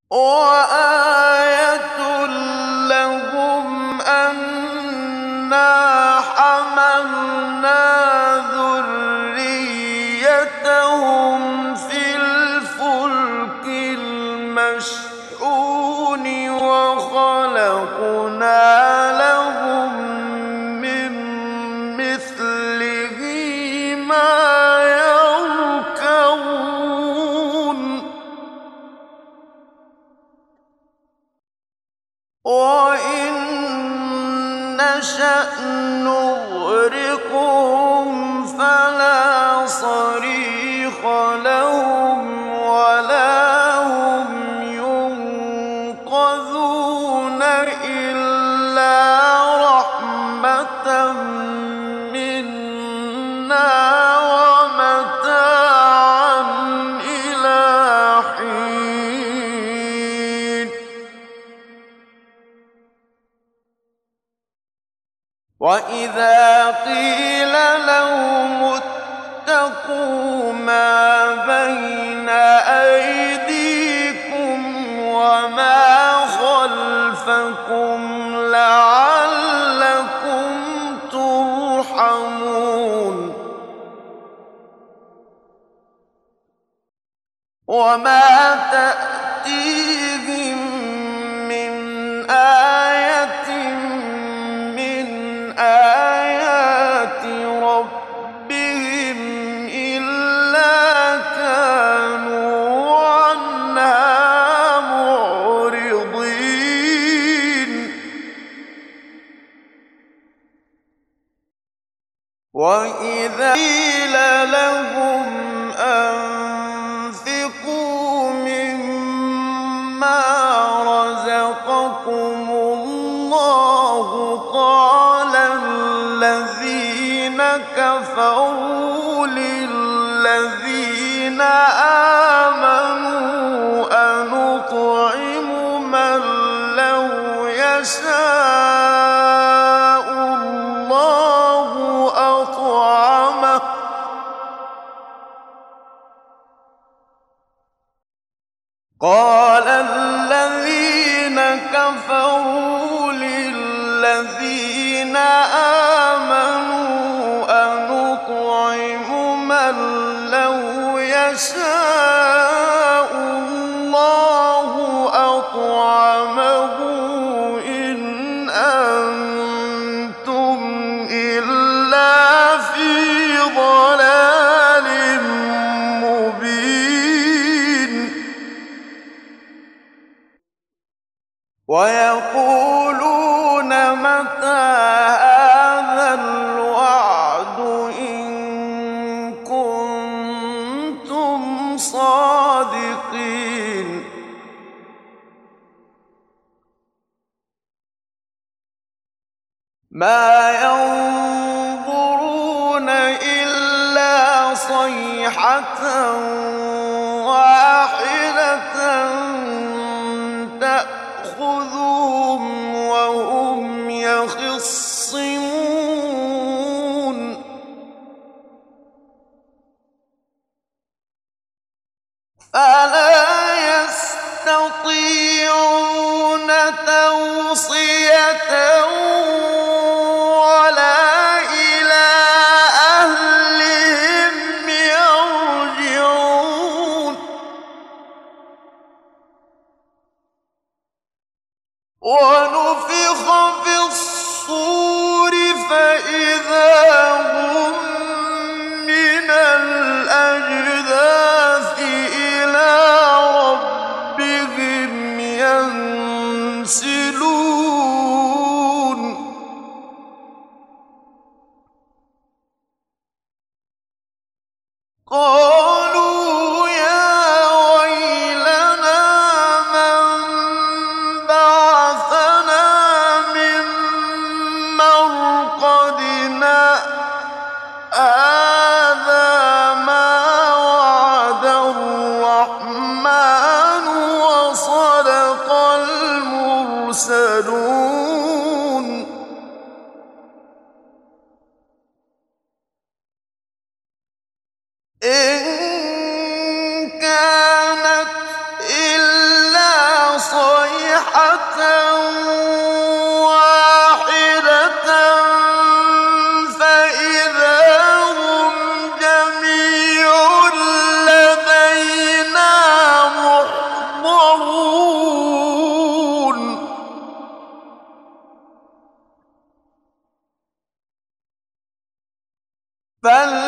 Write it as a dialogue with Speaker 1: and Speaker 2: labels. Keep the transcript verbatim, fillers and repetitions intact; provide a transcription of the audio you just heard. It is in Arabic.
Speaker 1: وَآيَةٌ لَّهُمْ أَنَّا حَمَلْنَا ذُرِّيَّتَهُمْ فِي الْفُلْكِ الْمَشْحُونِ وَخَلَقْنَا لَهُم مِّن مِّثْلِهِ مَا يَرْكَبُونَ وَإِن نَّشَأْ نُغْرِقْهُمْ فَلَا صَرِيخَ لَهُمْ وَلَا هُمْ يُنقَذُونَ إِلَّا رَحْمَةً مِّنَّا وَمَتَاعًا إِلَىٰ حِينٍ وَإِذَا قِيلَ لَهُمُ اتَّقُوا مَا بَيْنَ أَيْدِيكُمْ وَمَا خَلْفَكُمْ لَعَلَّكُمْ تُرْحَمُونَ وَمَا تَأْتِيهِم مِّنْ آيَةٍ مِّنْ آيَاتِ رَبِّهِمْ إِلَّا كَانُوا عَنْهَا مُعْرِضِينَ وَإِذَا قِيلَ لَهُمْ أَنفِقُوا مِمَّا رَزَقَكُمُ اللَّهُ قَالَ الَّذِينَ كَفَرُوا لِلَّذِينَ آمَنُوا أَنُطْعِمُ مَن لَّوْ يَشَاءُ اللَّهُ أَطْعَمَهُ قَالَ الَّذِينَ كَفَرُوا لِلَّذِينَ آمَنُوا أَنُطْعِمُ مَن لَّوْ يَشَاءُ اللَّهُ أَطْعَمَهُ إِنْ أَنتُمْ إِلَّا فِي ضَلَالٍ مُّبِينٍ وَيَقُولُونَ مَتَىٰ هَٰذَا الْوَعْدُ إِن كُنتُمْ صَادِقِينَ مَا يَنظُرُونَ إِلَّا صَيْحَةً وَاحِدَةً تَأْخُذُهُمْ وَهُمْ يَخِصِّمُونَ فَلَا يَسْتَطِيعُونَ تَوْصِيَةً وَلَا إِلَىٰ أَهْلِهِمْ يَرْجِعُونَ وَنُفِخَ فِي الصُّورِ فَإِذَا هُم مِّنَ الْأَجْدَاثِ إِلَىٰ رَبِّهِمْ يَنسِلُونَ قَالُوا يَا وَيْلَنَا مَن بَعَثَنَا مِن واحدة فإذا هم جميع لدينا محضرون فَلْ